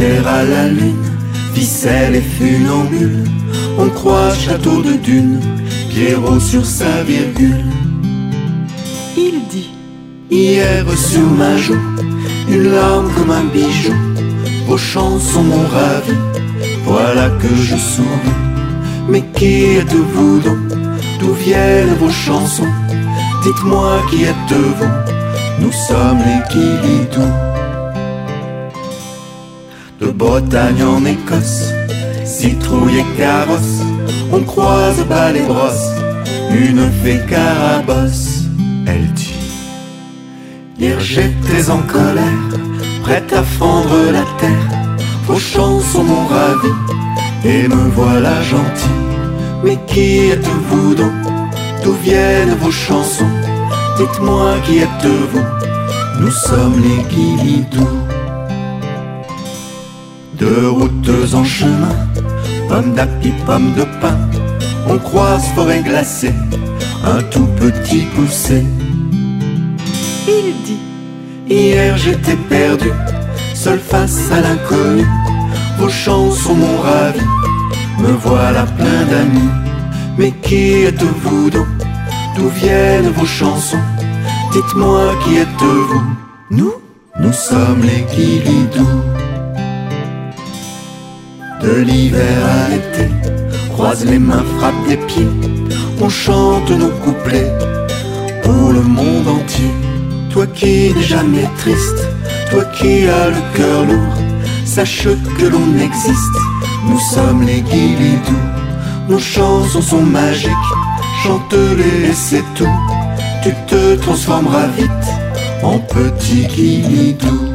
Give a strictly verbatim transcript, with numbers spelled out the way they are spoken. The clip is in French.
terre à la lune, ficelle et funambule, on croit château de dune, Pierrot sur sa virgule. Il dit: hier sur ma joue, une larme comme un bijou, vos chansons m'ont ravi, voilà que je souris. Mais qui êtes-vous donc? D'où viennent vos chansons? Dites-moi qui êtes-vous? Nous sommes les Guilidous. De Bretagne en Écosse, citrouille et carrosse, on croise bas les brosses, une fée carabosse. Elle dit: hier j'étais en colère, prête à fendre la terre, vos chansons m'ont ravi, et me voilà gentil. Mais qui êtes-vous donc? D'où viennent vos chansons? Dites-moi qui êtes-vous? Nous sommes les Guilidous. Deux routes en chemin, pommes d'api, pommes de pin, on croise forêt glacée, un tout petit poussé. Il dit: hier j'étais perdu, seul face à l'inconnu, vos chansons m'ont ravi, me voilà plein d'amis. Mais qui êtes-vous donc? D'où viennent vos chansons? Dites-moi qui êtes-vous? Nous, nous sommes les Guilidous. De l'hiver à l'été, croise les mains, frappe des pieds, on chante nos couplets pour le monde entier. Toi qui n'es jamais triste, toi qui as le cœur lourd, sache que l'on existe, nous sommes les Guilidous. Nos chansons sont magiques, chante-les et c'est tout, tu te transformeras vite en petit Guilidou.